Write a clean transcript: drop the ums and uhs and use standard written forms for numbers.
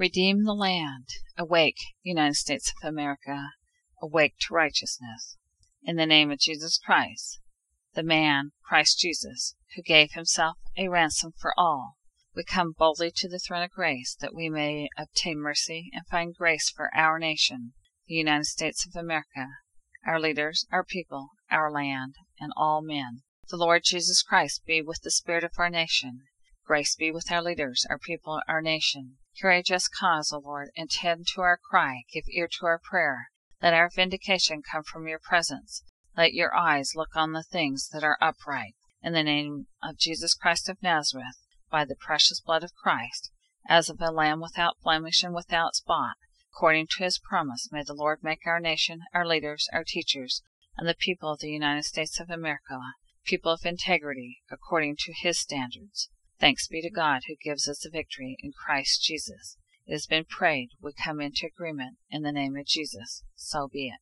Redeem the land. Awake, United States of America. Awake to righteousness. In the name of Jesus Christ, the man, Christ Jesus, who gave himself a ransom for all, we come boldly to the throne of grace that we may obtain mercy and find grace for our nation, the United States of America, our leaders, our people, our land, and all men. The Lord Jesus Christ be with the spirit of our nation. Grace be with our leaders, our people, our nation. Hear a just cause, O Lord, and attend to our cry. Give ear to our prayer. Let our vindication come from your presence. Let your eyes look on the things that are upright. In the name of Jesus Christ of Nazareth, by the precious blood of Christ, as of a lamb without blemish and without spot, according to his promise, may the Lord make our nation, our leaders, our teachers, and the people of the United States of America, people of integrity, according to his standards. Thanks be to God who gives us the victory in Christ Jesus. It has been prayed, we come into agreement in the name of Jesus. So be it.